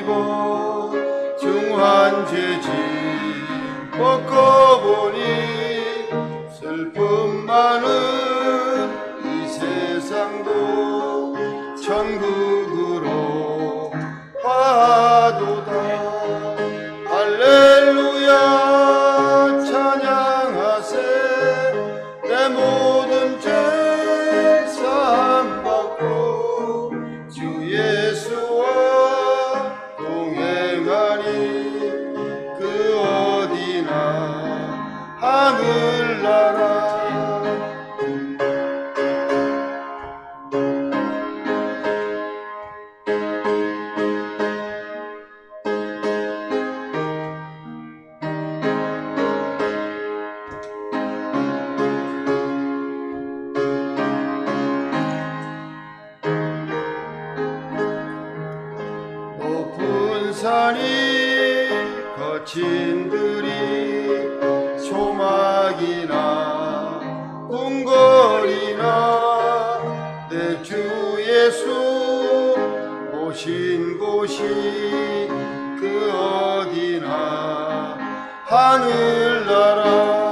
입어 중환죄짐 벗고보니 슬픔 많은 이 세상도 천국으로 가도다. 할렐루야 찬양하세. 내 모든 죄 사함 받고 주 예수와 동행하니 그 어디나 하늘나라. 높은 산이 거친 들이 소막이나 궁궐이나 내 주 예수 오신 곳이 그 어디나 하늘나라.